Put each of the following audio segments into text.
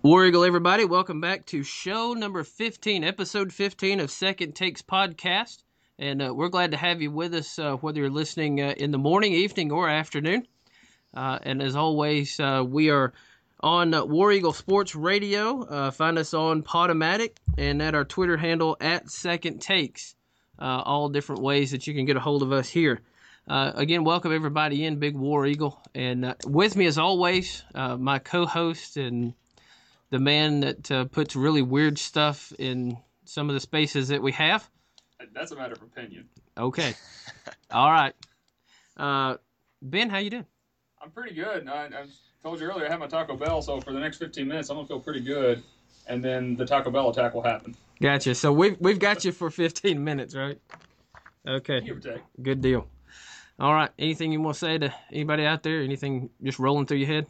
War Eagle, everybody. Welcome back to show number 15, episode 15 of Second Takes Podcast. And we're glad to have you with us, whether you're listening in the morning, evening, or afternoon. And as always, we are on War Eagle Sports Radio. Find us on Podomatic and at our Twitter handle at Second Takes. All different ways that you can get a hold of us here. Again, welcome everybody in, Big War Eagle. And with me, as always, my co-host and the man that puts really weird stuff in some of the spaces that we have. That's a matter of opinion. Okay. All right. Ben, how you doing? I'm pretty good. I told you earlier I had my Taco Bell, so for the next 15 minutes I'm going to feel pretty good, and then the Taco Bell attack will happen. Gotcha. So we've got you for 15 minutes, right? Okay. Give or take. Good deal. All right. Anything you want to say to anybody out there? Anything just rolling through your head?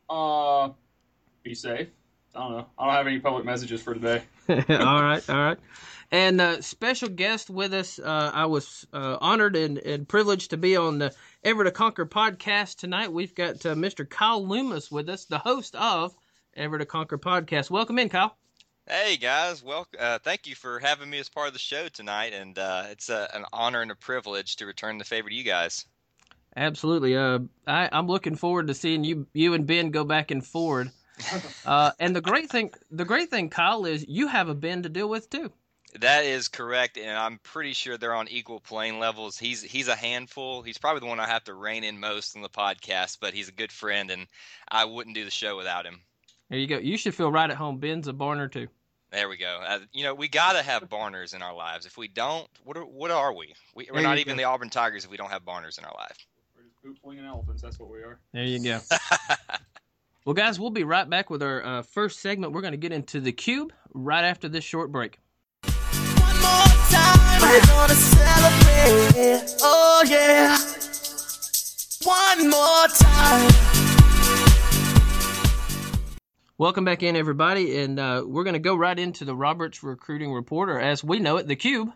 Be safe. I don't know. I don't have any public messages for today. All right. And special guest with us, I was honored and privileged to be on the Ever to Conquer podcast tonight. We've got Mr. Kyle Loomis with us, the host of Ever to Conquer podcast. Welcome in, Kyle. Hey, guys. Thank you for having me as part of the show tonight, and it's an honor and a privilege to return the favor to you guys. Absolutely. I'm looking forward to seeing you and Ben go back and forward. And the great thing, Kyle, is you have a Ben to deal with too. That is correct, and I'm pretty sure they're on equal playing levels. He's a handful. He's probably the one I have to rein in most on the podcast, but he's a good friend, and I wouldn't do the show without him. There you go. You should feel right at home. Ben's a Barner too. There we go. We got to have Barners in our lives. If we don't, what are we? We're not even the Auburn Tigers if we don't have Barners in our life. We're just boot-flinging elephants. That's what we are. There you go. Well, guys, we'll be right back with our first segment. We're going to get into the Cube right after this short break. One more time, we're going to celebrate. Oh, yeah. One more time. Welcome back in, everybody, and we're going to go right into the Roberts Recruiting Report, or as we know it, the Cube.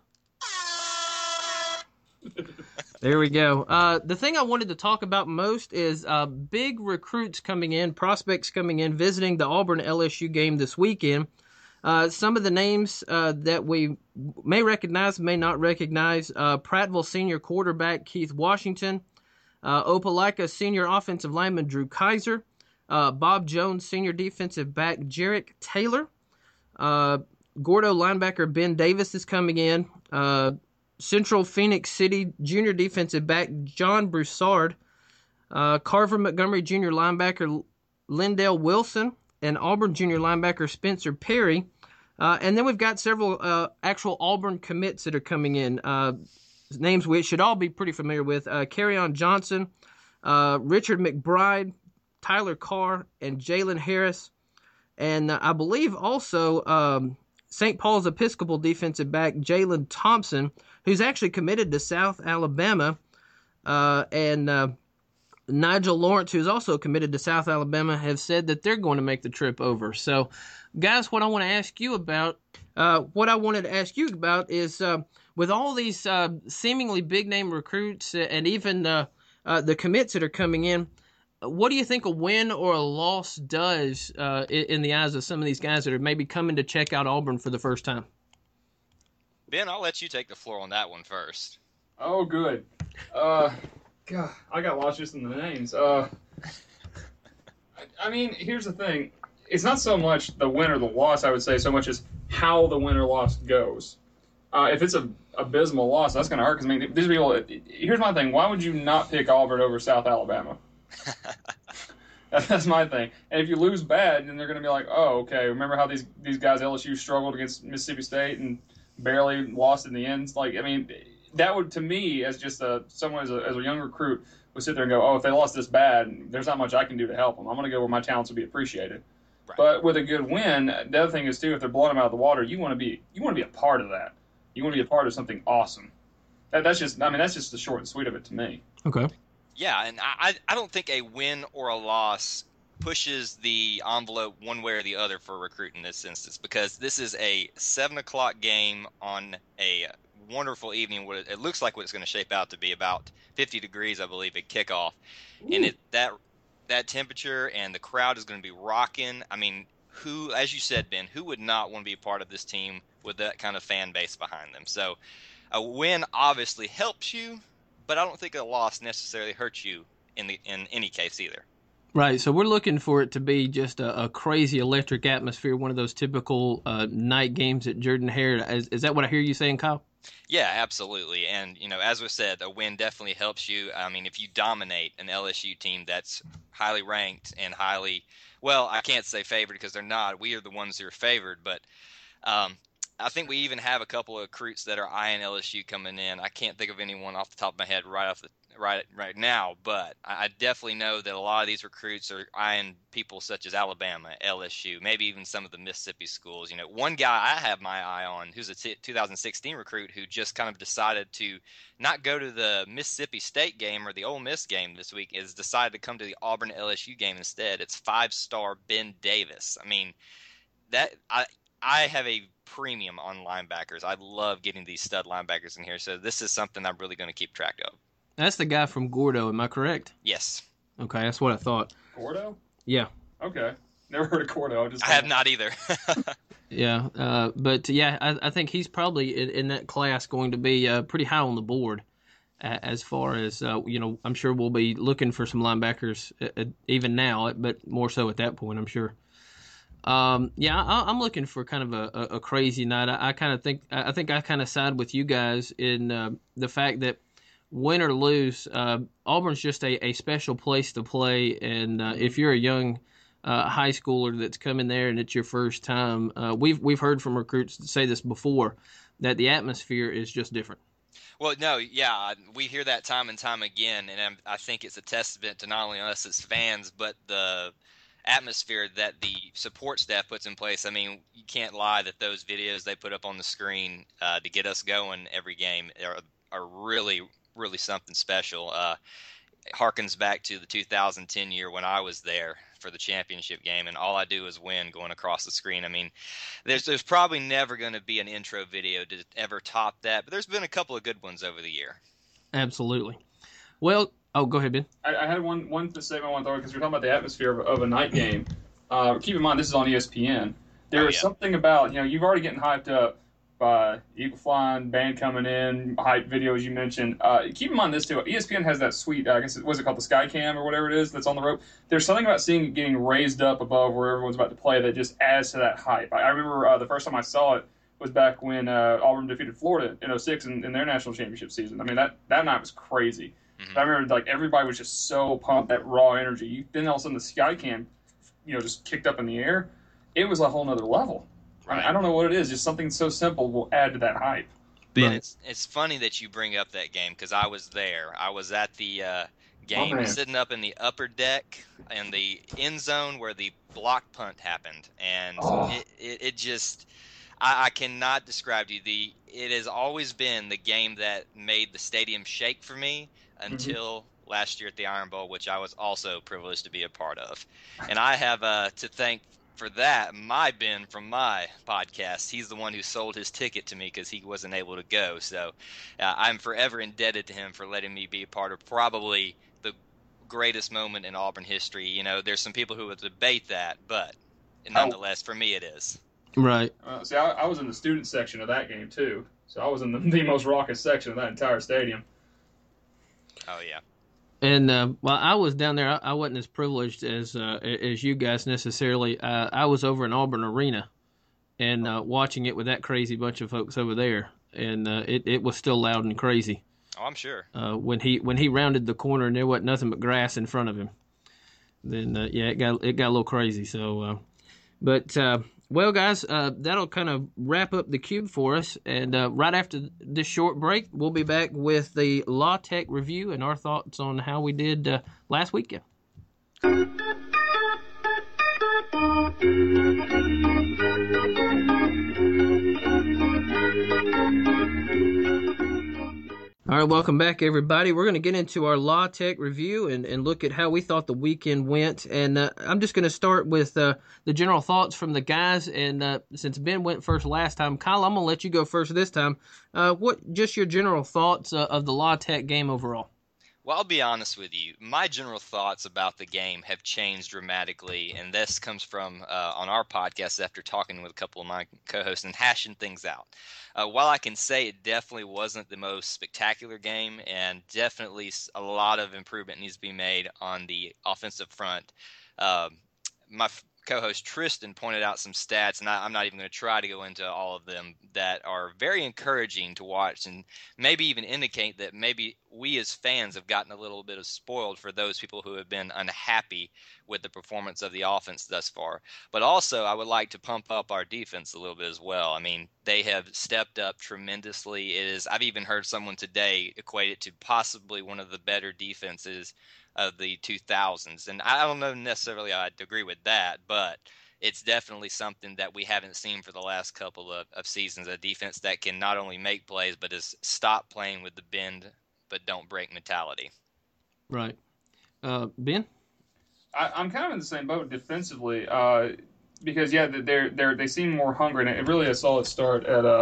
There we go. The thing I wanted to talk about most is big recruits coming in, prospects coming in, visiting the Auburn-LSU game this weekend. Some of the names that we may recognize, may not recognize, Prattville senior quarterback Keith Washington, Opelika senior offensive lineman Drew Kaiser, Bob Jones senior defensive back Jarek Taylor, Gordo linebacker Ben Davis is coming in, Central Phoenix City junior defensive back John Broussard, Carver Montgomery junior linebacker Lindell Wilson, and Auburn junior linebacker Spencer Perry. And then we've got several actual Auburn commits that are coming in. Names we should all be pretty familiar with. Kerryon Johnson, Richard McBride, Tyler Carr, and Jalen Harris. And I believe also St. Paul's Episcopal defensive back Jalen Thompson, who's actually committed to South Alabama, and Nigel Lawrence, who's also committed to South Alabama, have said that they're going to make the trip over. So, guys, what I want to ask you about, is with all these seemingly big-name recruits and even the commits that are coming in, what do you think a win or a loss does in the eyes of some of these guys that are maybe coming to check out Auburn for the first time? Ben, I'll let you take the floor on that one first. Oh, good. God, I got lost just in the names. I mean, here's the thing. It's not so much the win or the loss, I would say, so much as how the win or loss goes. If it's a abysmal loss, that's going to hurt. Because, I mean, these people. Here's my thing. Why would you not pick Auburn over South Alabama? That's my thing. And if you lose bad, then they're going to be like, oh, okay, remember how these guys LSU struggled against Mississippi State and barely lost in the end? Like, I mean, that would, to me, as just someone as a young recruit, would sit there and go, oh, if they lost this bad, there's not much I can do to help them. I'm going to go where my talents will be appreciated. Right. But with a good win, the other thing is, too, if they're blowing them out of the water, you want to be a part of that. You want to be a part of something awesome. That's just the short and sweet of it to me. Okay. Yeah, and I don't think a win or a loss pushes the envelope one way or the other for a recruit in this instance, because this is a 7 o'clock game on a wonderful evening. What it looks like what it's going to shape out to be about 50 degrees, I believe, at kickoff. Ooh. And that temperature and the crowd is going to be rocking. I mean, who, as you said, Ben, who would not want to be a part of this team with that kind of fan base behind them? So a win obviously helps you, but I don't think a loss necessarily hurts you in any case either. Right, so we're looking for it to be just a crazy electric atmosphere, one of those typical night games at Jordan-Hare. Is that what I hear you saying, Kyle? Yeah, absolutely. And, as we said, a win definitely helps you. I mean, if you dominate an LSU team that's highly ranked and well, I can't say favored because they're not. We are the ones who are favored. But I think we even have a couple of recruits that are eyeing LSU coming in. I can't think of anyone off the top of my head right now, but I definitely know that a lot of these recruits are eyeing people such as Alabama, LSU, maybe even some of the Mississippi schools. One guy I have my eye on who's a 2016 recruit who just kind of decided to not go to the Mississippi State game or the Ole Miss game this week, is decided to come to the Auburn LSU game instead. It's 5-star Ben Davis. I mean, I have a premium on linebackers. I love getting these stud linebackers in here, so this is something I'm really going to keep track of. That's the guy from Gordo, am I correct? Yes. Okay, that's what I thought. Gordo? Yeah. Okay. Never heard of Gordo. I have not either. Yeah, but I think he's probably in that class going to be pretty high on the board as far as, I'm sure we'll be looking for some linebackers even now, but more so at that point, I'm sure. I'm looking for kind of a crazy night. I think I kind of side with you guys in the fact that win or lose, Auburn's just a special place to play. And if you're a young high schooler that's coming there and it's your first time, we've heard from recruits say this before, that the atmosphere is just different. Well, no, yeah, we hear that time and time again, and I think it's a testament to not only us as fans, but the atmosphere that the support staff puts in place. I mean, you can't lie that those videos they put up on the screen to get us going every game are really, really something special. Harkens back to the 2010 year when I was there for the championship game, and all I do is win going across the screen. I mean, there's probably never going to be an intro video to ever top that, but there's been a couple of good ones over the year. Absolutely. Well, go ahead, Ben. I had one statement I want to throw because we're talking about the atmosphere of a night game. Keep in mind, this is on ESPN. There is something about, you've already getting hyped up by Eagle Flying, band coming in, hype videos you mentioned. Keep in mind this, too. ESPN has that sweet, I guess, was it called the Skycam or whatever it is that's on the rope? There's something about seeing it getting raised up above where everyone's about to play that just adds to that hype. I remember the first time I saw it was back when Auburn defeated Florida in 2006 in their national championship season. I mean, that night was crazy. Mm-hmm. I remember, everybody was just so pumped, that raw energy. Then all of a sudden the Skycam, just kicked up in the air. It was a whole nother level. Right. I don't know what it is. Just something so simple will add to that hype. Ben, it's funny that you bring up that game because I was there. I was at the game sitting up in the upper deck in the end zone where the block punt happened. And it just – I cannot describe to you. It has always been the game that made the stadium shake for me until last year at the Iron Bowl, which I was also privileged to be a part of. And I have to thank – for that, my Ben from my podcast, he's the one who sold his ticket to me because he wasn't able to go. So I'm forever indebted to him for letting me be a part of probably the greatest moment in Auburn history. There's some people who would debate that, but nonetheless, for me it is. Right. See, I was in the student section of that game, too. So I was in the most raucous section of that entire stadium. Oh, yeah. And while I was down there, I wasn't as privileged as you guys necessarily. I was over in Auburn Arena and watching it with that crazy bunch of folks over there, and it was still loud and crazy. Oh, I'm sure. When he rounded the corner and there wasn't nothing but grass in front of him, then it got a little crazy. So, well, guys, that'll kind of wrap up the Cube for us. And right after this short break, we'll be back with the La Tech review and our thoughts on how we did last weekend. All right, welcome back, everybody. We're going to get into our La Tech review and look at how we thought the weekend went. And I'm just going to start with the general thoughts from the guys. And since Ben went first last time, Kyle, I'm going to let you go first this time. What just your general thoughts of the La Tech game overall? Well, I'll be honest with you. My general thoughts about the game have changed dramatically, and this comes from on our podcast after talking with a couple of my co-hosts and hashing things out. While I can say it definitely wasn't the most spectacular game, and definitely a lot of improvement needs to be made on the offensive front, my co-host Tristan pointed out some stats, and I'm not even going to try to go into all of them, that are very encouraging to watch and maybe even indicate that maybe we as fans have gotten a little bit of spoiled for those people who have been unhappy with the performance of the offense thus far. But also, I would like to pump up our defense a little bit as well. I mean, they have stepped up tremendously. I've even heard someone today equate it to possibly one of the better defenses of the 2000s. And I don't know necessarily I'd agree with that, but it's definitely something that we haven't seen for the last couple of seasons, a defense that can not only make plays, but is stop playing with the bend but don't break mentality. Right. Ben? I'm kind of in the same boat defensively because, they seem more hungry, and it really a solid start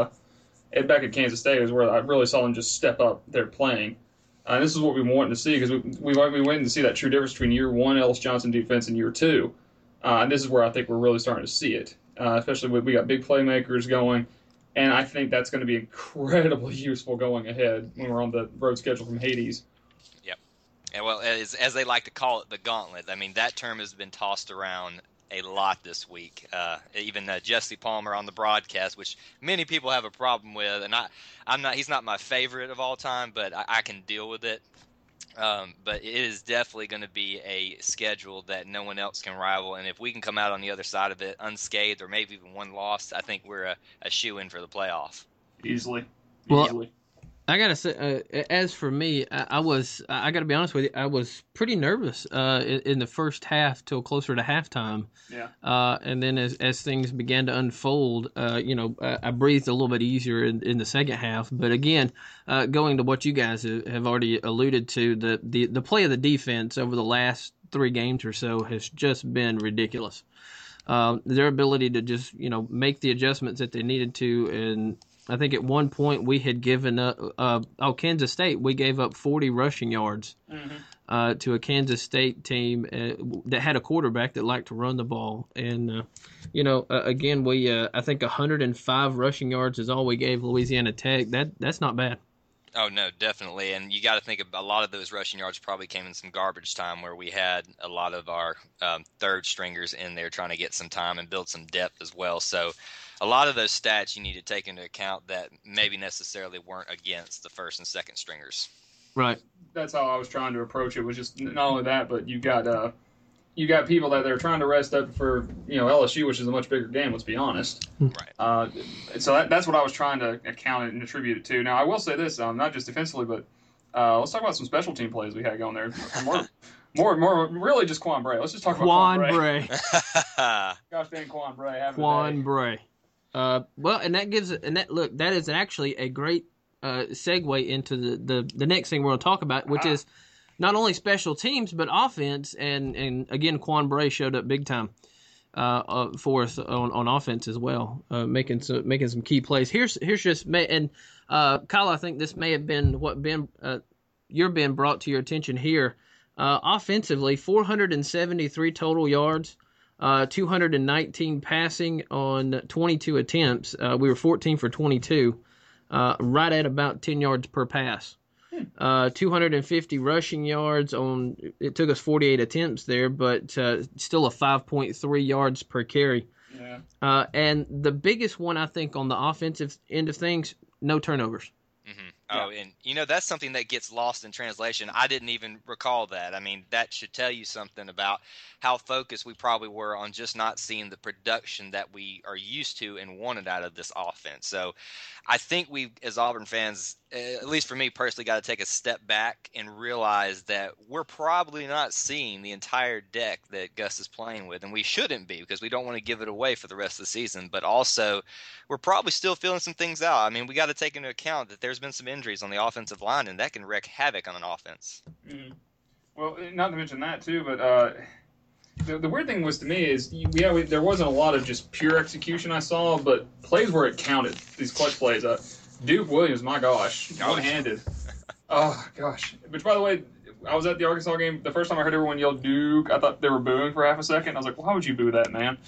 at back at Kansas State is where I really saw them just step up their playing. This is what we wanted to see because we waited to see that true difference between year one Ellis Johnson defense and year two. And this is where I think we're really starting to see it, especially we got big playmakers going. And I think that's going to be incredibly useful going ahead when we're on the road schedule from Hades. Yep. And well, as they like to call it, the gauntlet. I mean, that term has been tossed around a lot this week. Even Jesse Palmer on the broadcast, which many people have a problem with, and he's not my favorite of all time, but I can deal with it. But it is definitely going to be a schedule that no one else can rival, and if we can come out on the other side of it unscathed or maybe even one loss, I think we're a shoe-in for the playoff. Easily. Well, I gotta say, as for me, I gotta be honest with you, I was pretty nervous in the first half till closer to halftime. Yeah. And then as things began to unfold, I breathed a little bit easier in the second half. But again, going to what you guys have already alluded to, the play of the defense over the last 3 games or so has just been ridiculous. Their ability to just make the adjustments that they needed to, and I think at one point we had given up Kansas State. We gave up 40 rushing yards to a Kansas State team that had a quarterback that liked to run the ball. And, again, I think 105 rushing yards is all we gave Louisiana Tech. That's not bad. Oh, no, definitely. And you got to think a lot of those rushing yards probably came in some garbage time where we had a lot of our third stringers in there trying to get some time and build some depth as well. So a lot of those stats you need to take into account that maybe necessarily weren't against the first and second stringers. Right. That's how I was trying to approach it. Was just not only that, but you got people that they're trying to rest up for LSU, which is a much bigger game. Let's be honest. Right. So that's what I was trying to account it and attribute it to. Now I will say this, not just defensively, but let's talk about some special team plays we had going there. More, really just Quan Bray. Let's just talk about Quan Bray. Gosh dang Quan Bray. Quan Bray. That is actually a great segue into the next thing we're going to talk about, which is not only special teams but offense. And again, Quan Bray showed up big time for us on offense as well, making some key plays. Here's just and Kyle, I think this may have been what been brought to your attention here. Offensively, 473 total yards. 219 passing on 22 attempts. We were 14 for 22, right at about 10 yards per pass. 250 rushing yards on. It took us 48 attempts there, but still a 5.3 yards per carry. Yeah. And the biggest one I think on the offensive end of things, no turnovers. Mm-hmm. Oh, and that's something that gets lost in translation. I didn't even recall that. I mean, that should tell you something about how focused we probably were on just not seeing the production that we are used to and wanted out of this offense. So I think we, as Auburn fans, at least for me personally, got to take a step back and realize that we're probably not seeing the entire deck that Gus is playing with, and we shouldn't be because we don't want to give it away for the rest of the season. But also, we're probably still feeling some things out. I mean, we got to take into account that there's been some injuries on the offensive line, and that can wreak havoc on an offense. Mm-hmm. Well, not to mention that too, but the weird thing was to me is there wasn't a lot of just pure execution I saw, but plays where it counted. These clutch plays. Duke Williams, my gosh, one-handed. Oh gosh. Which, by the way, I was at the Arkansas game. The first time I heard everyone yell Duke, I thought they were booing for half a second. I was like, why would you boo that, man?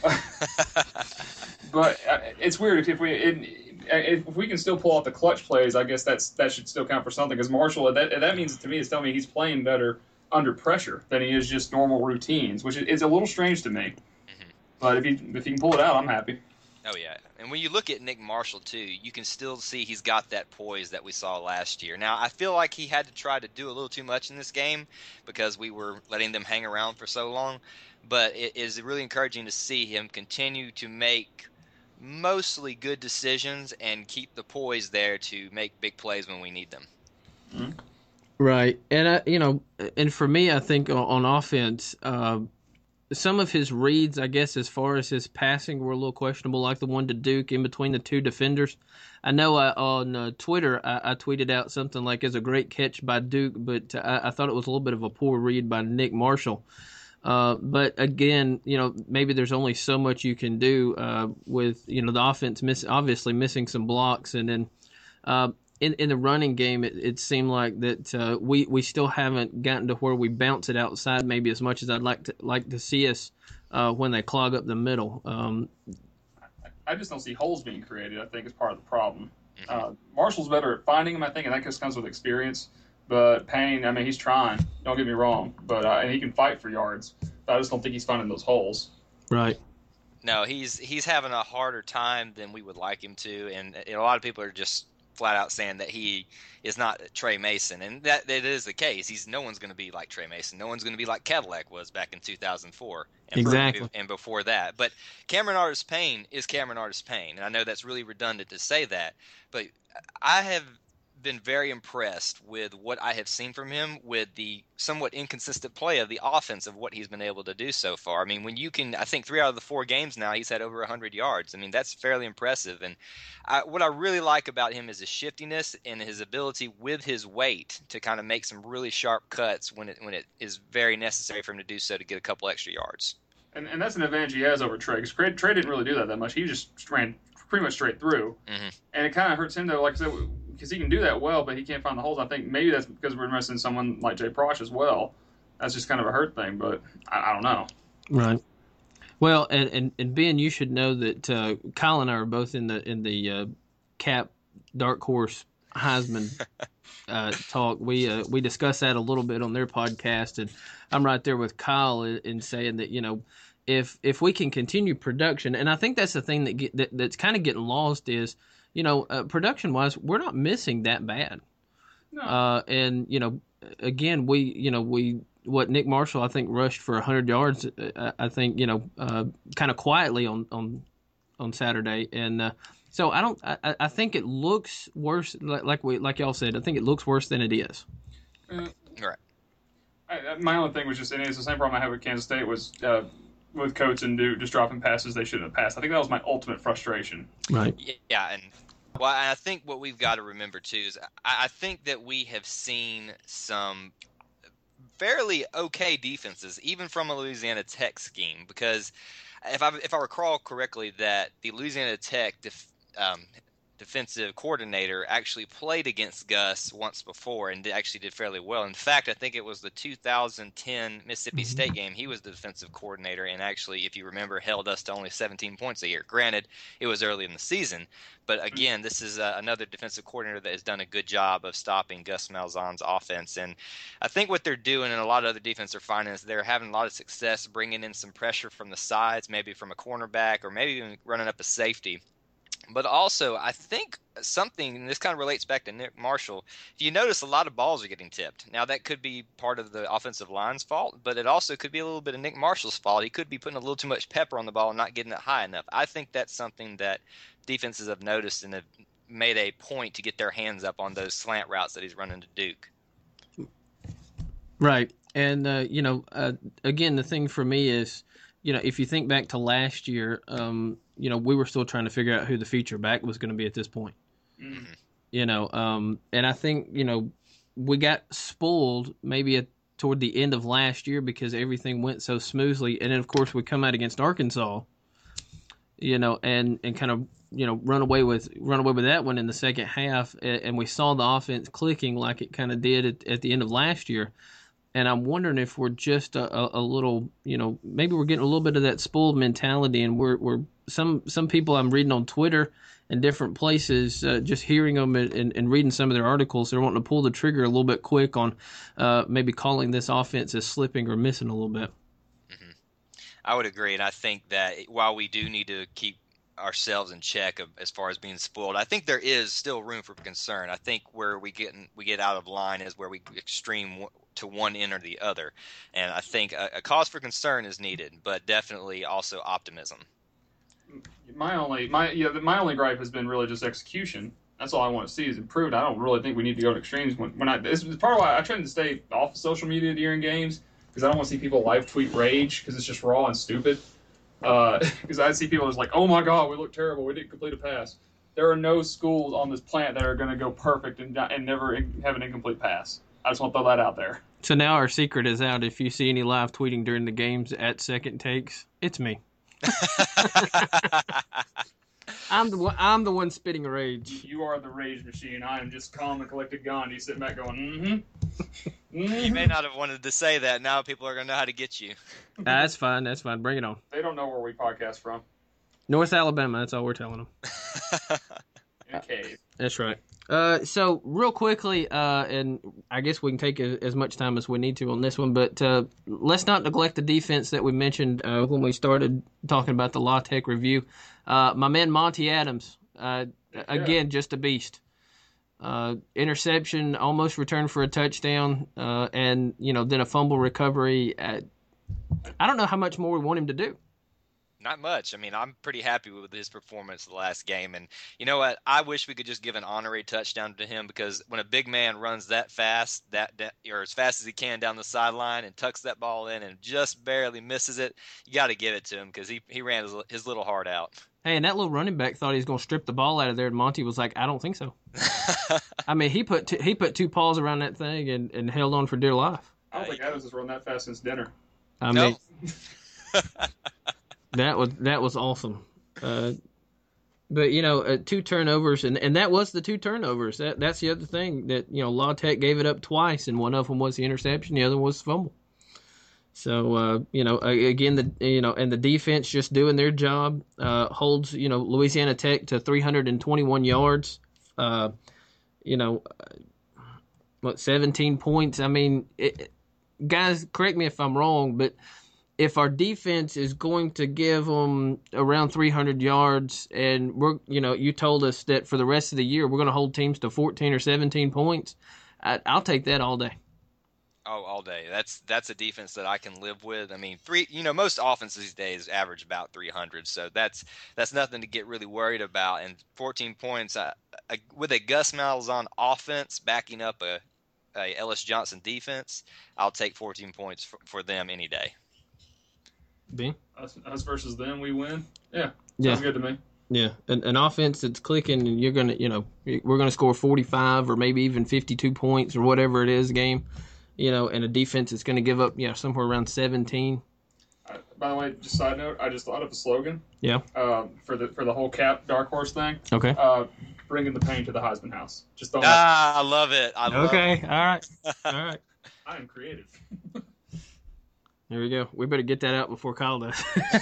But it's weird if we can still pull out the clutch plays. I guess that should still count for something. Because Marshall, that means to me, it's telling me he's playing better under pressure than he is just normal routines, which is a little strange to me. Mm-hmm. But if he can pull it out, I'm happy. Oh, yeah. And when you look at Nick Marshall, too, you can still see he's got that poise that we saw last year. Now, I feel like he had to try to do a little too much in this game because we were letting them hang around for so long. But it is really encouraging to see him continue to make mostly good decisions and keep the poise there to make big plays when we need them. Mm-hmm. Right. And, and for me, I think on offense, some of his reads, I guess, as far as his passing were a little questionable, like the one to Duke in between the two defenders. I know on Twitter I tweeted out something like, "It's a great catch by Duke," but I thought it was a little bit of a poor read by Nick Marshall. But again, maybe there's only so much you can do with, the offense obviously missing some blocks. And then in the running game, it seemed like that we still haven't gotten to where we bounce it outside maybe as much as I'd like to see us when they clog up the middle. I just don't see holes being created, I think, is part of the problem. Marshall's better at finding them, I think, and that just comes with experience. But Payne, I mean, he's trying. Don't get me wrong. But and he can fight for yards. But I just don't think he's finding those holes. Right. No, he's having a harder time than we would like him to. And a lot of people are just flat out saying that he is not Trey Mason. And that is the case. No one's going to be like Trey Mason. No one's going to be like Cadillac was back in 2004. Exactly. And before that. But Cameron Artis-Payne is Cameron Artis-Payne. And I know that's really redundant to say that. But I have been very impressed with what I have seen from him with the somewhat inconsistent play of the offense of what he's been able to do so far. I mean, I think 3 out of the 4 games now, he's had over 100 yards. I mean, that's fairly impressive. And what I really like about him is his shiftiness and his ability with his weight to kind of make some really sharp cuts when it is very necessary for him to do so to get a couple extra yards. And that's an advantage he has over Trey, because Trey didn't really do that much. He just ran pretty much straight through. Mm-hmm. And it kind of hurts him, though, like I said, because he can do that well, but he can't find the holes. I think maybe that's because we're missing someone like Jay Prosh as well. That's just kind of a hurt thing, but I don't know. Right. Well, and Ben, you should know that Kyle and I are both in the Cap Dark Horse Heisman talk. We discussed that a little bit on their podcast, and I'm right there with Kyle in saying that if we can continue production, and I think that's the thing that's kind of getting lost is, production wise, we're not missing that bad. No. And again, what Nick Marshall I think rushed for 100 yards. I think kind of quietly on Saturday, and so I think it looks worse. Like y'all said, I think it looks worse than it is. Right. My only thing was just, and it's the same problem I had with Kansas State was with Coates and Duke just dropping passes they shouldn't have passed. I think that was my ultimate frustration. Right. Yeah, and I think what we've got to remember too is I think that we have seen some fairly okay defenses, even from a Louisiana Tech scheme, because if I recall correctly, that the Louisiana Tech defensive coordinator actually played against Gus once before and actually did fairly well. In fact, I think it was the 2010 Mississippi State game. He was the defensive coordinator and actually, if you remember, held us to only 17 points a year. Granted, it was early in the season, but again, this is another defensive coordinator that has done a good job of stopping Gus Malzahn's offense. And I think what they're doing, and a lot of other defenses are finding, is they're having a lot of success bringing in some pressure from the sides, maybe from a cornerback or maybe even running up a safety. But also, I think something, and this kind of relates back to Nick Marshall, if you notice a lot of balls are getting tipped. Now, that could be part of the offensive line's fault, but it also could be a little bit of Nick Marshall's fault. He could be putting a little too much pepper on the ball and not getting it high enough. I think that's something that defenses have noticed and have made a point to get their hands up on those slant routes that he's running to Duke. Right. And, again, the thing for me is, if you think back to last year, we were still trying to figure out who the feature back was going to be at this point. Mm-hmm. And I think, we got spoiled maybe toward the end of last year because everything went so smoothly. And then, of course, we come out against Arkansas, and kind of run away with that one in the second half, and we saw the offense clicking like it kind of did at the end of last year. And I'm wondering if we're just a little, maybe we're getting a little bit of that spoiled mentality, and we're some people I'm reading on Twitter and different places, just hearing them and reading some of their articles, they're wanting to pull the trigger a little bit quick on maybe calling this offense as slipping or missing a little bit. Mm-hmm. I would agree, and I think that while we do need to keep ourselves in check as far as being spoiled, I think there is still room for concern. I think where we get out of line is where we extreme to one end or the other, and I think a cause for concern is needed, but definitely also optimism. My only gripe has been really just execution. That's all I want to see is improved. I don't really think we need to go to extremes. This is part of why I try to stay off of social media during games, because I don't want to see people live tweet rage because it's just raw and stupid. Because I see people just like, oh my god, we look terrible, we didn't complete a pass. There are no schools on this planet that are going to go perfect and never have an incomplete pass. I just want to throw that out there. So now our secret is out. If you see any live tweeting during the games at Second Takes, it's me. I'm the one spitting rage. You are the rage machine. I am just calm and collected Gandhi sitting back going, You may not have wanted to say that. Now people are going to know how to get you. That's fine. Bring it on. They don't know where we podcast from. North Alabama. That's all we're telling them. In a cave. That's right. So real quickly, and I guess we can take as much time as we need to on this one, but let's not neglect the defense that we mentioned when we started talking about the La Tech review. My man Monty Adams, again, just a beast. Interception, almost returned for a touchdown, and then a fumble recovery. I don't know how much more we want him to do. Not much. I mean, I'm pretty happy with his performance the last game. And you know what? I wish we could just give an honorary touchdown to him, because when a big man runs that fast, or as fast as he can down the sideline and tucks that ball in and just barely misses it, you got to give it to him, because he ran his little heart out. Hey, and that little running back thought he was going to strip the ball out of there, and Monty was like, I don't think so. I mean, he put two paws around that thing and held on for dear life. I don't think Adams has run that fast since dinner. I mean, that was awesome. But 2 turnovers, and that was the 2 turnovers. That's the other thing that La Tech gave it up twice, and one of them was the interception, the other was the fumble. So again, and the defense just doing their job, holds Louisiana Tech to 321 yards. 17 points. I mean, guys, correct me if I'm wrong, but if our defense is going to give them around 300 yards, and you told us that for the rest of the year we're going to hold teams to 14 or 17 points, I'll take that all day. Oh, all day. That's a defense that I can live with. I mean, most offenses these days average about 300, so that's nothing to get really worried about. And 14 points with a Gus Malzahn offense backing up a Ellis Johnson defense, I'll take 14 points for them any day. B? Us versus them, we win. Yeah, sounds good to me. Yeah, an offense that's clicking, and you're gonna, we're gonna score 45 or maybe even 52 points or whatever it is a game. And a defense that's going to give up, somewhere around 17. By the way, just side note, I just thought of a slogan. Yeah. For the whole Cap Dark Horse thing. Okay. Bringing the pain to the Heisman House. Just don't. I love it. Okay. All right. I am creative. There we go. We better get that out before Kyle does.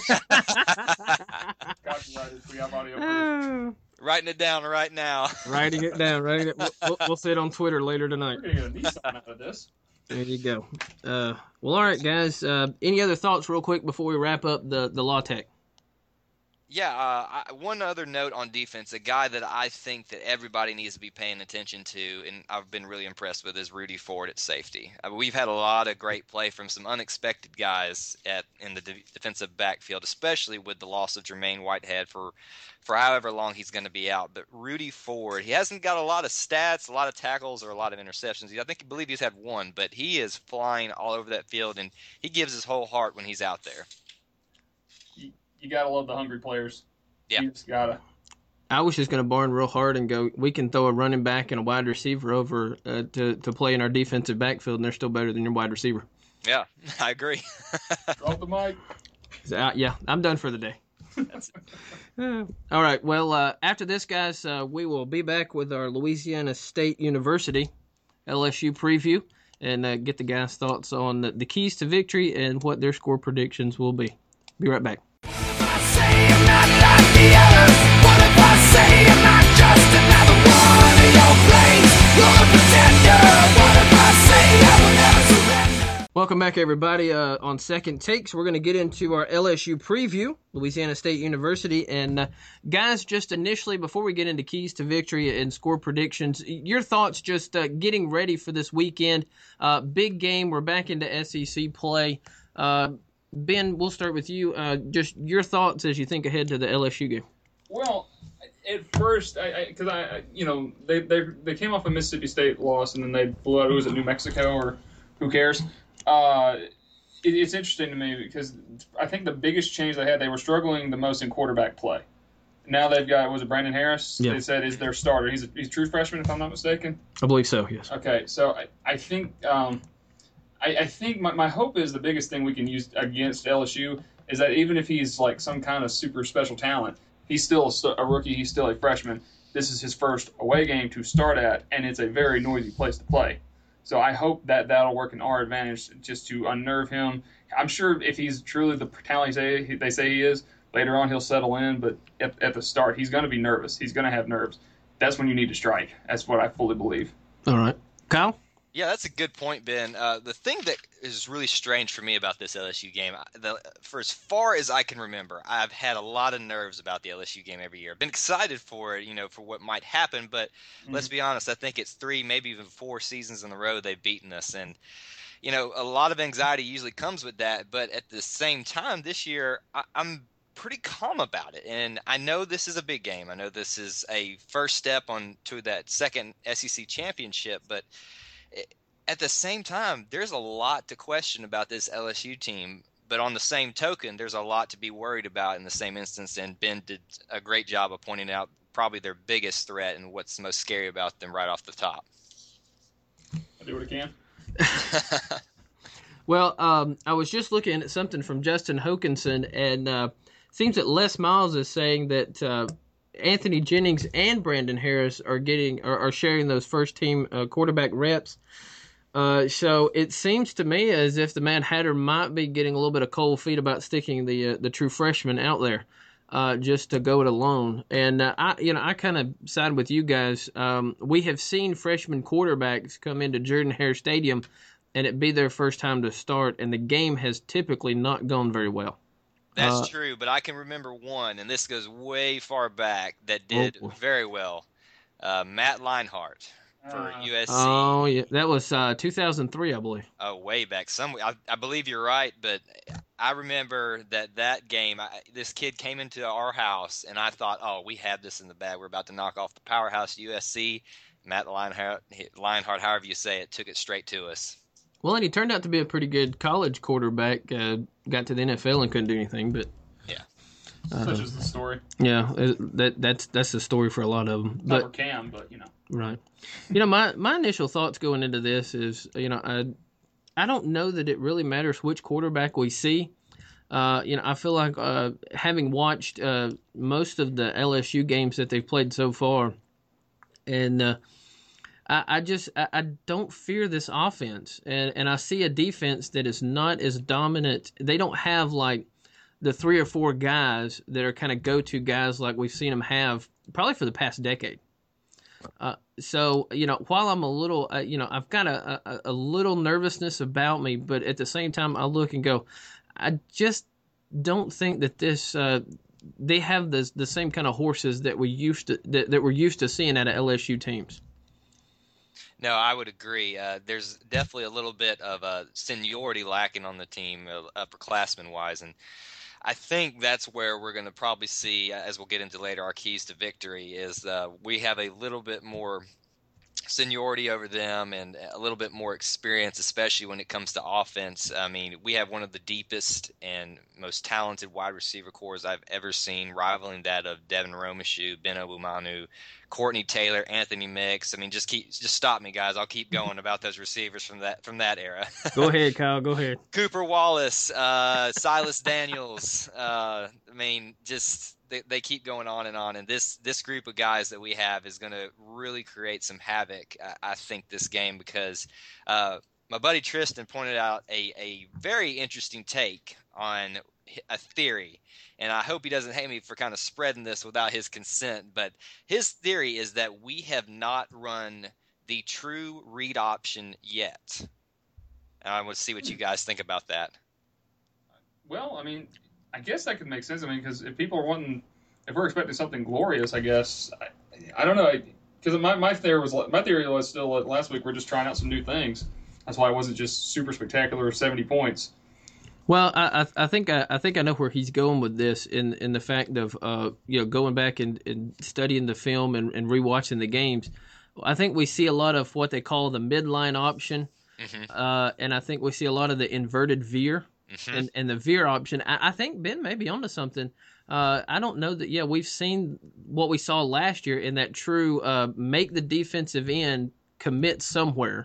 Copywriters, we have audio. Writing it down right now. Writing it down. We'll see it on Twitter later tonight. We're going to get a Nissan out of this. There you go. Well, all right, guys. Any other thoughts real quick before we wrap up the La Tech? Yeah, one other note on defense, a guy that I think that everybody needs to be paying attention to, and I've been really impressed with, is Rudy Ford at safety. We've had a lot of great play from some unexpected guys in the defensive backfield, especially with the loss of Jermaine Whitehead for however long he's going to be out. But Rudy Ford, he hasn't got a lot of stats, a lot of tackles, or a lot of interceptions. I believe he's had one, but he is flying all over that field, and he gives his whole heart when he's out there. You gotta love the hungry players. Yeah. You just gotta. I was just going to barn real hard and go, we can throw a running back and a wide receiver over to play in our defensive backfield, and they're still better than your wide receiver. Yeah, I agree. Drop the mic. Yeah, I'm done for the day. All right. Well, after this, guys, we will be back with our Louisiana State University LSU preview and get the guys' thoughts on the keys to victory and what their score predictions will be. Be right back. I say I'm not like the others. What if I say I'm not just another one of your plays? You're a pretender. What if I say I will never surrender? Welcome back, everybody. On Second Takes, we're going to get into our LSU preview, Louisiana State University. And guys, just initially, before we get into keys to victory and score predictions, your thoughts just getting ready for this weekend. Big game. We're back into SEC play. Ben, we'll start with you. Just your thoughts as you think ahead to the LSU game. Well, at first, because they came off a Mississippi State loss and then they blew out. Was it New Mexico or who cares? It's interesting to me because I think the biggest change they were struggling the most in quarterback play. Now they've got, was it Brandon Harris? Yeah. They said is their starter. He's a true freshman, if I'm not mistaken. I believe so, yes. Okay, so I think I think my hope is the biggest thing we can use against LSU is that even if he's like some kind of super special talent, he's still a rookie. He's still a freshman. This is his first away game to start at, and it's a very noisy place to play. So I hope that'll work in our advantage just to unnerve him. I'm sure if he's truly the talent they say he is, later on he'll settle in. But at the start, he's going to be nervous. He's going to have nerves. That's when you need to strike. That's what I fully believe. All right. Kyle? Yeah, that's a good point, Ben. The thing that is really strange for me about this LSU game, for as far as I can remember, I've had a lot of nerves about the LSU game every year. I've been excited for it, for what might happen, but let's be honest, I think it's 3, maybe even 4 seasons in a row they've beaten us. And, a lot of anxiety usually comes with that, but at the same time, this year, I'm pretty calm about it. And I know this is a big game. I know this is a first step on to that second SEC championship, but at the same time, there's a lot to question about this LSU team. But on the same token, there's a lot to be worried about in the same instance. And Ben did a great job of pointing out probably their biggest threat and what's most scary about them right off the top. I do what I can. Well, I was just looking at something from Justin Hokanson, and seems that Les Miles is saying that Anthony Jennings and Brandon Harris are sharing those first team quarterback reps. So it seems to me as if the Mad Hatter might be getting a little bit of cold feet about sticking the true freshman out there, just to go it alone. And I kind of side with you guys. We have seen freshman quarterbacks come into Jordan-Hare Stadium, and it be their first time to start, and the game has typically not gone very well. That's true, but I can remember one, and this goes way far back, that did very well. Matt Leinart for USC. Oh, yeah. That was 2003, I believe. Oh, way back. I believe you're right, but I remember that game, this kid came into our house, and I thought, oh, we have this in the bag. We're about to knock off the powerhouse USC. Matt Leinart, however you say it, took it straight to us. Well, and he turned out to be a pretty good college quarterback. Got to the NFL and couldn't do anything, but yeah, such is the story. Yeah, that's the story for a lot of them. Not for Cam, but right. My initial thoughts going into this is, I don't know that it really matters which quarterback we see. I feel like having watched most of the LSU games that they've played so far, and I don't fear this offense, and I see a defense that is not as dominant. They don't have like the 3 or 4 guys that are kind of go-to guys like we've seen them have probably for the past decade. So while I'm a little, I've got a little nervousness about me, but at the same time I look and go, I just don't think that this they have the same kind of horses that we used to seeing out of LSU teams. No, I would agree. There's definitely a little bit of seniority lacking on the team, upperclassmen-wise, and I think that's where we're going to probably see, as we'll get into later, our keys to victory is we have a little bit more seniority over them and a little bit more experience, especially when it comes to offense. I mean, we have one of the deepest and most talented wide receiver cores I've ever seen, rivaling that of Devin Romashu, Ben Obumanu, Courtney Taylor, Anthony Mix. I mean, just stop me, guys. I'll keep going about those receivers from that era. Go ahead, Kyle. Go ahead. Cooper Wallace, Silas Daniels. I mean, just they keep going on, and this group of guys that we have is going to really create some havoc, I think, this game, because my buddy Tristan pointed out a very interesting take on a theory, and I hope he doesn't hate me for kind of spreading this without his consent, but his theory is that we have not run the true read option yet. And I want to see what you guys think about that. Well, I mean, I guess that could make sense. I mean, because if we're expecting something glorious, I guess, I don't know. Because my theory was still last week we're just trying out some new things. That's why it wasn't just super spectacular 70 points. Well, I think I know where he's going with this in the fact of going back and studying the film and rewatching the games. I think we see a lot of what they call the midline option, and I think we see a lot of the inverted veer and the veer option. I think Ben may be onto something. I don't know that. Yeah, we've seen what we saw last year in that true make the defensive end commit somewhere.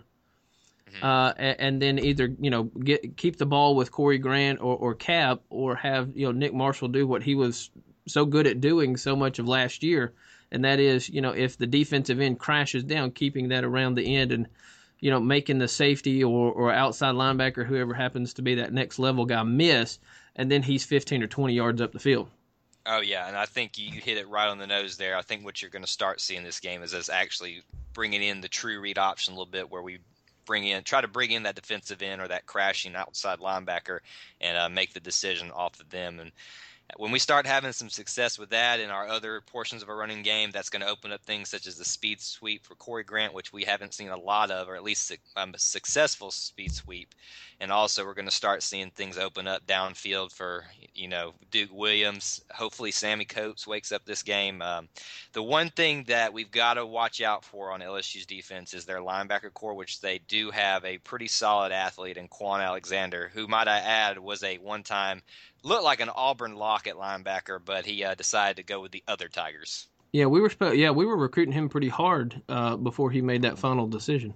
And then either keep the ball with Corey Grant or Cap, or have Nick Marshall do what he was so good at doing so much of last year, and that is if the defensive end crashes down, keeping that around the end and making the safety or outside linebacker, whoever happens to be that next level guy, miss, and then he's 15 or 20 yards up the field. Oh yeah, and I think you hit it right on the nose there. I think what you're going to start seeing this game is us actually bringing in the true read option a little bit, where we try to bring in that defensive end or that crashing outside linebacker and make the decision off of them. And when we start having some success with that in our other portions of our running game, that's going to open up things such as the speed sweep for Corey Grant, which we haven't seen a lot of, or at least a successful speed sweep. And also we're going to start seeing things open up downfield for, Duke Williams. Hopefully Sammy Coates wakes up this game. The one thing that we've got to watch out for on LSU's defense is their linebacker core, which they do have a pretty solid athlete in Quan Alexander, who, might I add, was a one-time looked like an Auburn lock at linebacker, but he decided to go with the other Tigers. Yeah, we were recruiting him pretty hard before he made that final decision.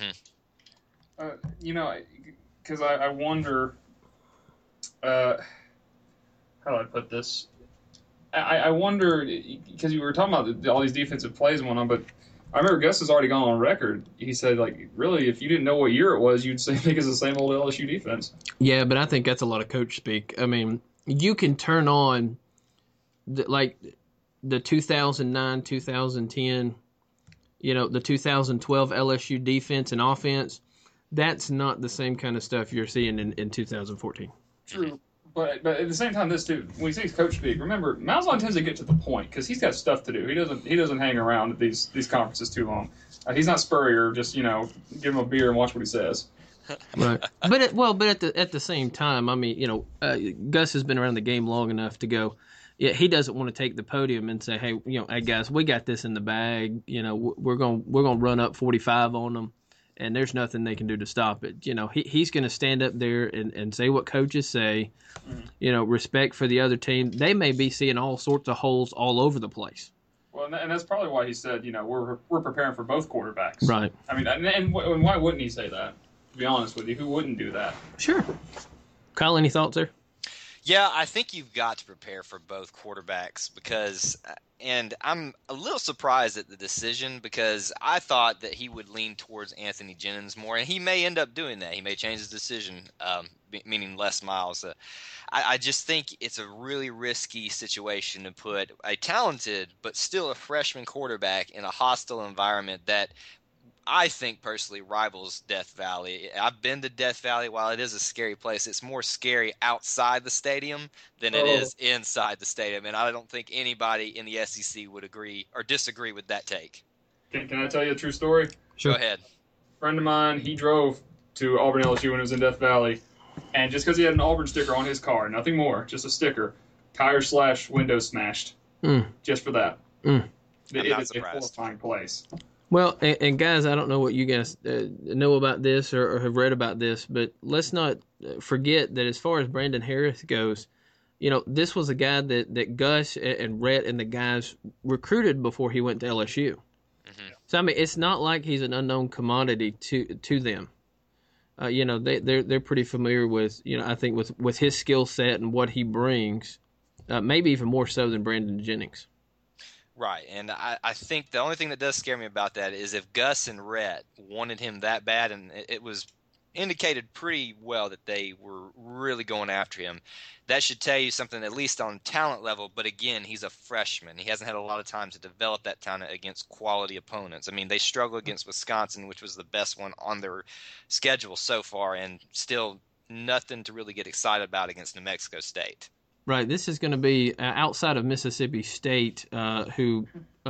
Because I wonder, how do I put this? I wonder, because you were talking about all these defensive plays and whatnot, but I remember Gus has already gone on record. He said, really, if you didn't know what year it was, you'd think it's the same old LSU defense. Yeah, but I think that's a lot of coach speak. I mean, you can turn on the 2009, 2010, the 2012 LSU defense and offense. That's not the same kind of stuff you're seeing in 2014. True. But at the same time, this too, when we say coach speak, remember Malzahn tends to get to the point because he's got stuff to do. He doesn't hang around at these conferences too long. He's not Spurrier. Just give him a beer and watch what he says. Right. But at the same time, I mean, Gus has been around the game long enough to go. Yeah, he doesn't want to take the podium and say, hey guys, we got this in the bag. We're gonna run up 45 on them, and there's nothing they can do to stop it. He's going to stand up there and say what coaches say. Respect for the other team. They may be seeing all sorts of holes all over the place. Well, and that's probably why he said, we're preparing for both quarterbacks. Right. I mean, and why wouldn't he say that? To be honest with you, who wouldn't do that? Sure. Kyle, any thoughts there? Yeah, I think you've got to prepare for both quarterbacks and I'm a little surprised at the decision because I thought that he would lean towards Anthony Jennings more, and he may end up doing that. He may change his decision, meaning Les Miles. I just think it's a really risky situation to put a talented but still a freshman quarterback in a hostile environment that I think personally rivals Death Valley. I've been to Death Valley. While it is a scary place, it's more scary outside the stadium than it is inside the stadium. And I don't think anybody in the SEC would agree or disagree with that take. Can I tell you a true story? Sure. Go ahead. A friend of mine, he drove to Auburn LSU when it was in Death Valley. And just because he had an Auburn sticker on his car, nothing more, just a sticker, tire/window smashed. Just for that. It is a horrifying place. Well, and guys, I don't know what you guys know about this or have read about this, but let's not forget that as far as Brandon Harris goes, this was a guy that Gus and Rhett and the guys recruited before he went to LSU. Mm-hmm. So, I mean, it's not like he's an unknown commodity to them. They're pretty familiar with, I think with his skill set and what he brings. maybe even more so than Brandon Jennings. Right, and I think the only thing that does scare me about that is if Gus and Rhett wanted him that bad, and it was indicated pretty well that they were really going after him, that should tell you something, at least on talent level. But again, he's a freshman. He hasn't had a lot of time to develop that talent against quality opponents. I mean, they struggled against Wisconsin, which was the best one on their schedule so far, and still nothing to really get excited about against New Mexico State. Right. This is going to be outside of Mississippi State, who,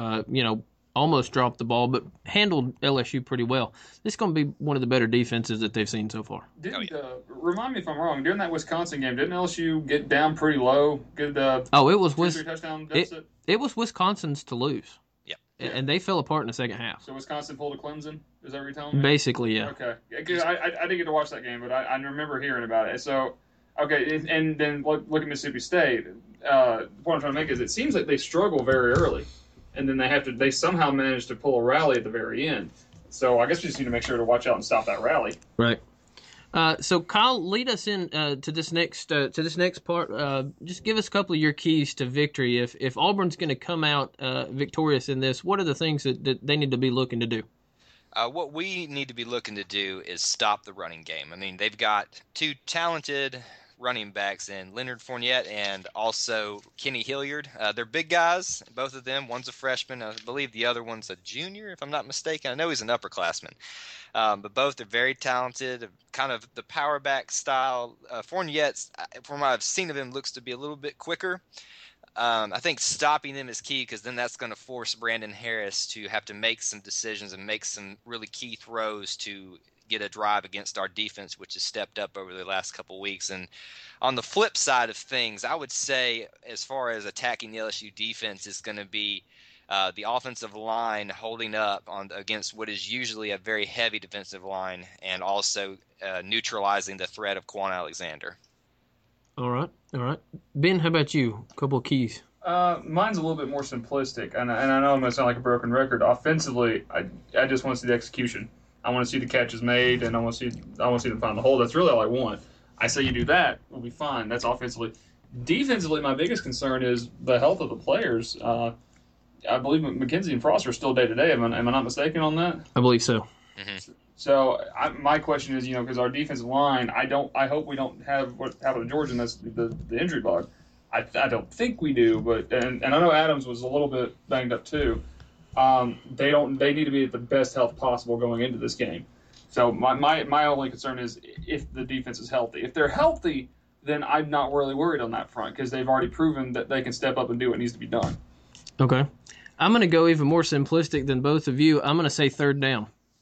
almost dropped the ball, but handled LSU pretty well. This is going to be one of the better defenses that they've seen so far. Remind me if I'm wrong. During that Wisconsin game, didn't LSU get down pretty low? It was touchdown deficit? It was Wisconsin's to lose. Yeah. And they fell apart in the second half. So Wisconsin pulled a Clemson? Is that what you're telling me? Basically, yeah. Okay. I didn't get to watch that game, but I remember hearing about it. So, okay, and then look at Mississippi State. The point I'm trying to make is it seems like they struggle very early, and then they somehow manage to pull a rally at the very end. So I guess we just need to make sure to watch out and stop that rally. Right. So Kyle, lead us in to this next part. Just give us a couple of your keys to victory. If Auburn's going to come out victorious in this, what are the things that they need to be looking to do? What we need to be looking to do is stop the running game. I mean, they've got two talented running backs in Leonard Fournette and also Kenny Hilliard. They're big guys, both of them. One's a freshman. I believe the other one's a junior, if I'm not mistaken. I know he's an upperclassman. But both are very talented, kind of the power back style. Fournette, from what I've seen of him, looks to be a little bit quicker. I think stopping them is key, because then that's going to force Brandon Harris to have to make some decisions and make some really key throws to get a drive against our defense, which has stepped up over the last couple weeks. And on the flip side of things, I would say as far as attacking the LSU defense is going to be the offensive line holding up against what is usually a very heavy defensive line, and also neutralizing the threat of Quan Alexander. All right. Ben, how about you? A couple of keys. Mine's a little bit more simplistic, and I know I'm going to sound like a broken record. Offensively, I just want to see the execution. I want to see the catches made, and I want to see them find the hole. That's really all I want. I say you do that, we'll be fine. That's offensively. Defensively, my biggest concern is the health of the players. I believe McKenzie and Frost are still day-to-day. Am I not mistaken on that? I believe so. Mm-hmm. So my question is, because our defensive line, I hope we don't have what happened to Georgia, and that's the injury bug. I don't think we do, but and I know Adams was a little bit banged up too. They need to be at the best health possible going into this game. So my only concern is if the defense is healthy. If they're healthy, then I'm not really worried on that front, because they've already proven that they can step up and do what needs to be done. Okay. I'm going to go even more simplistic than both of you. I'm going to say third down.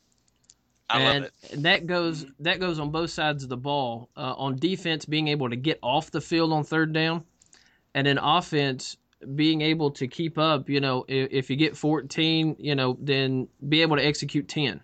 I love it. And that goes on both sides of the ball. On defense, being able to get off the field on third down, and then offense being able to keep up. If you get 14, then be able to execute 10.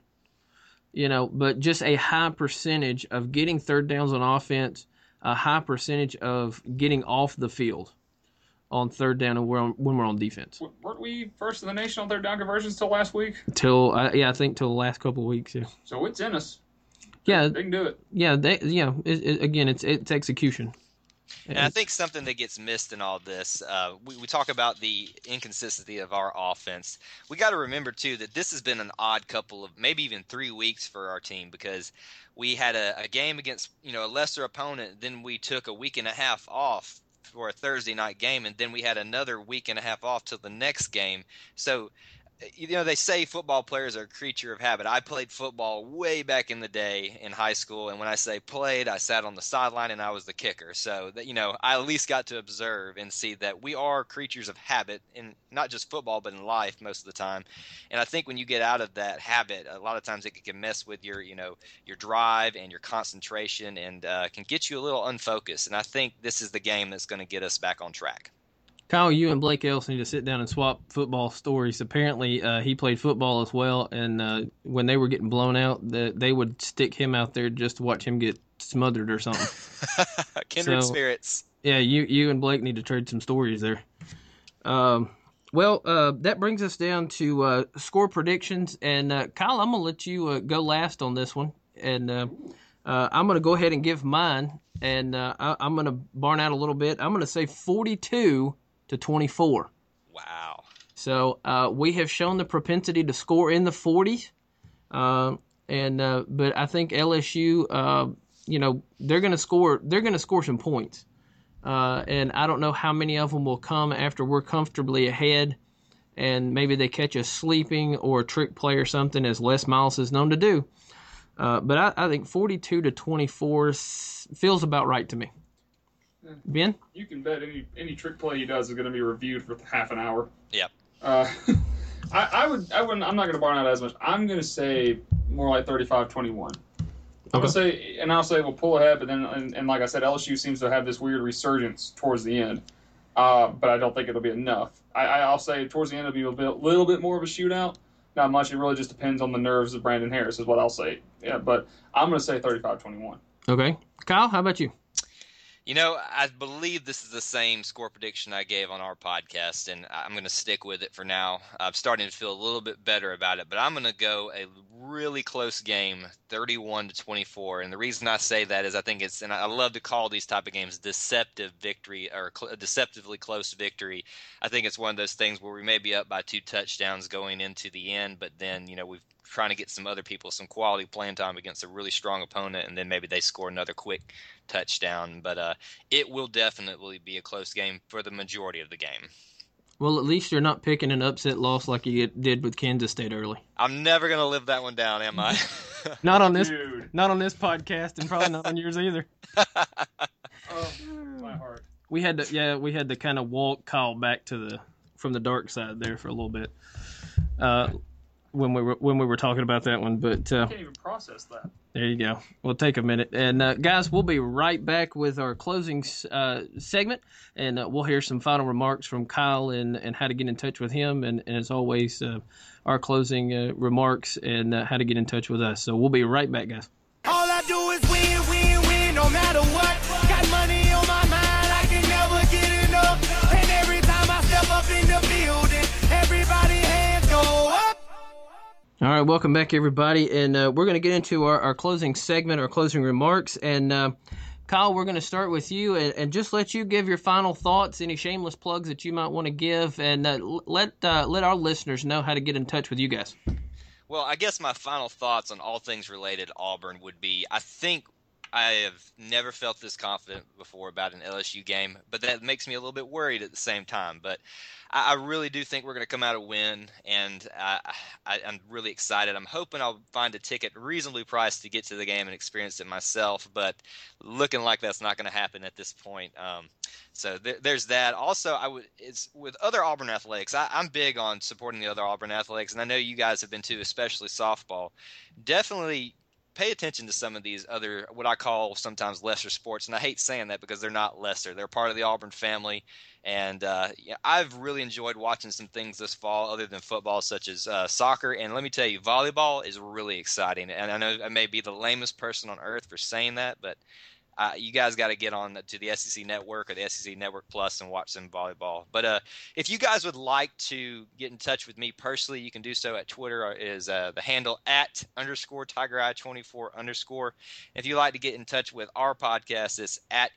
But just a high percentage of getting third downs on offense, a high percentage of getting off the field on third down and when we're on defense. Weren't we first in the nation on third down conversions till last week? I think till the last couple of weeks. Yeah. So it's in us. Yeah, they can do it. Yeah, again, it's execution. And I think something that gets missed in all this, we talk about the inconsistency of our offense. We got to remember, too, that this has been an odd couple of maybe even 3 weeks for our team, because we had a game against a lesser opponent, then we took a week and a half off for a Thursday night game, and then we had another week and a half off till the next game. So, they say football players are a creature of habit. I played football way back in the day in high school, and when I say played, I sat on the sideline and I was the kicker. So, I at least got to observe and see that we are creatures of habit, in not just football, but in life most of the time. And I think when you get out of that habit, a lot of times it can mess with your drive and your concentration, and can get you a little unfocused. And I think this is the game that's going to get us back on track. Kyle, you and Blake Ellis need to sit down and swap football stories. Apparently, he played football as well, and when they were getting blown out, they would stick him out there just to watch him get smothered or something. Kindred spirits. Yeah, you and Blake need to trade some stories there. That brings us down to score predictions, and Kyle, I'm going to let you go last on this one. And I'm going to go ahead and give mine, and I'm going to barn out a little bit. I'm going to say 42-24. Wow. So we have shown the propensity to score in the 40s, but I think LSU, they're going to score. They're going to score some points, and I don't know how many of them will come after we're comfortably ahead, and maybe they catch us sleeping or a trick play or something, as Les Miles is known to do. But I think 42-24 feels about right to me. Ben? You can bet any trick play he does is going to be reviewed for half an hour. Yep. I'm not going to barn out as much. I'm going to say more like 35-21. I'm going to say, and I'll say we'll pull ahead, but then, and like I said, LSU seems to have this weird resurgence towards the end. But I don't think it'll be enough. I'll say towards the end it'll be a little bit more of a shootout. Not much. It really just depends on the nerves of Brandon Harris is what I'll say. Yeah, but I'm going to say 35-21. Okay. Kyle, how about you? I believe this is the same score prediction I gave on our podcast, and I'm going to stick with it for now. I'm starting to feel a little bit better about it, but I'm going to go a really close game, 31-24. And the reason I say that is I think and I love to call these type of games deceptive victory or deceptively close victory. I think it's one of those things where we may be up by 2 touchdowns going into the end, but then, we've trying to get some other people some quality playing time against a really strong opponent, and then maybe they score another quick touchdown. But it will definitely be a close game for the majority of the game. Well, at least you're not picking an upset loss like you did with Kansas State early. I'm never going to live that one down, am I? Not on this podcast, and probably not on yours either. Oh, my heart. We had to kind of walk Kyle back from the dark side there for a little bit. When we were talking about that one, but I can't even process that. There you go. We'll take a minute, and guys, we'll be right back with our closing segment, and we'll hear some final remarks from Kyle and how to get in touch with him, and as always, our closing remarks and how to get in touch with us. So we'll be right back, guys. All I do is win, win, win, no matter what. Got money on my mind, I can never get enough. And every time I step up in the building, everybody hands go up. All right, welcome back, everybody, and we're going to get into our closing segment, our closing remarks, and Kyle, we're going to start with you and just let you give your final thoughts, any shameless plugs that you might want to give, and let our listeners know how to get in touch with you guys. Well, I guess my final thoughts on all things related to Auburn would be, I think I have never felt this confident before about an LSU game, but that makes me a little bit worried at the same time. But I really do think we're going to come out a win, and I'm really excited. I'm hoping I'll find a ticket reasonably priced to get to the game and experience it myself, but looking like that's not going to happen at this point. So there's that. Also, it's with other Auburn athletics. I'm big on supporting the other Auburn athletics, and I know you guys have been too, especially softball. Definitely pay attention to some of these other, what I call sometimes lesser sports, and I hate saying that because they're not lesser. They're part of the Auburn family, and I've really enjoyed watching some things this fall other than football, such as soccer, and let me tell you, volleyball is really exciting, and I know I may be the lamest person on earth for saying that, but you guys got to get on to the SEC Network or the SEC Network Plus and watch some volleyball. But if you guys would like to get in touch with me personally, you can do so at Twitter. Is the handle @_TigerEye24_. If you'd like to get in touch with our podcast, it's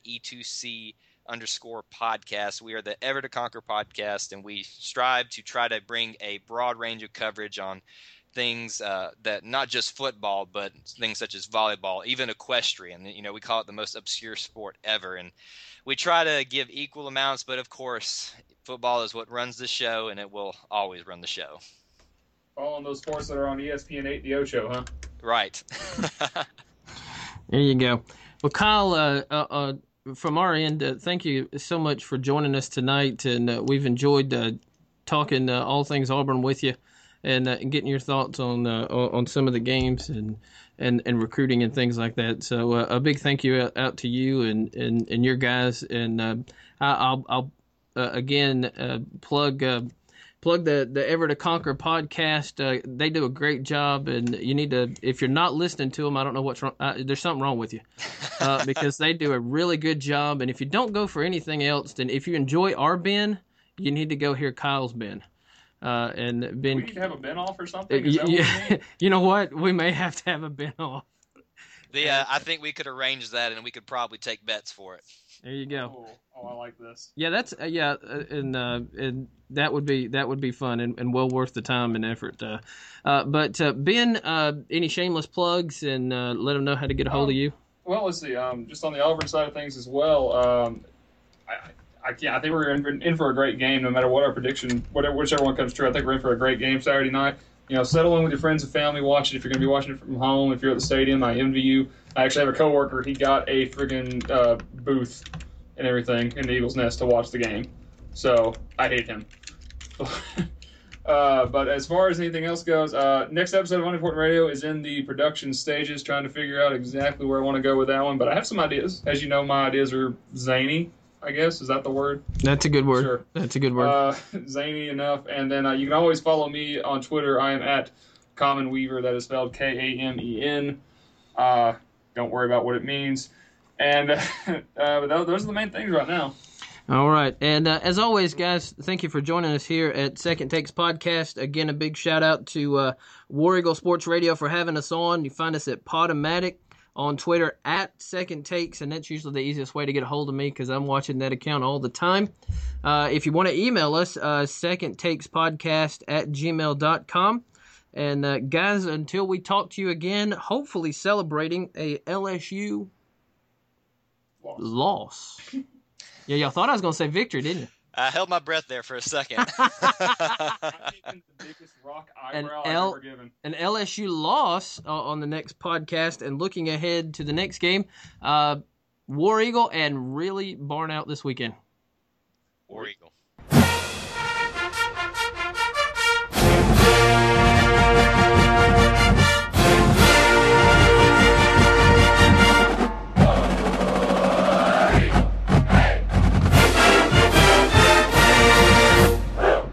@E2C_podcast. We are the Ever to Conquer podcast, and we strive to try to bring a broad range of coverage on things that not just football, but things such as volleyball, even equestrian. We call it the most obscure sport ever, and we try to give equal amounts. But of course, football is what runs the show, and it will always run the show. All on those sports that are on ESPN8, the Ocho, huh? Right. There you go. Well, Kyle, from our end, thank you so much for joining us tonight, and we've enjoyed talking all things Auburn with you. And getting your thoughts on some of the games and recruiting and things like that. So a big thank you out to you and your guys. And I'll again plug the Ever to Conquer podcast. They do a great job, and you need to, if you're not listening to them, I don't know what's wrong. There's something wrong with you because they do a really good job. And if you don't go for anything else, then if you enjoy our Ben, you need to go hear Kyle's Ben. And Ben, we need to have a Ben off or something. Yeah, you know what? We may have to have a Ben off. I think we could arrange that, and we could probably take bets for it. There you go. Oh, I like this. Yeah, that's and that would be fun and well worth the time and effort. But Ben, any shameless plugs and let them know how to get a hold of you. Well, let's see. Just on the Auburn side of things as well. I think we're in for a great game, no matter what our prediction, whichever one comes true. I think we're in for a great game Saturday night. Settle in with your friends and family, watch it. If you're going to be watching it from home, if you're at the stadium, I envy you. I actually have a coworker. He got a friggin' booth and everything in the Eagles' Nest to watch the game. So I hate him. But as far as anything else goes, next episode of Unimportant Radio is in the production stages, trying to figure out exactly where I want to go with that one. But I have some ideas. As you know, my ideas are zany, I guess. Is that the word? That's a good word. Sure. That's a good word. Zany enough. And then you can always follow me on Twitter. I am at Common Weaver. That is spelled Kamen. Don't worry about what it means. And but those are the main things right now. All right. And as always, guys, thank you for joining us here at Second Takes Podcast. Again, a big shout out to War Eagle Sports Radio for having us on. You find us at Podomatic on Twitter at Second Takes, and that's usually the easiest way to get a hold of me because I'm watching that account all the time. If you want to email us, secondtakespodcast@gmail.com. And guys, until we talk to you again, hopefully celebrating a LSU loss. Yeah, y'all thought I was going to say victory, didn't you? I held my breath there for a second. I'm taking the biggest rock eyebrow I've ever given. An LSU loss on the next podcast, and looking ahead to the next game, War Eagle, and really barn out this weekend. War Eagle.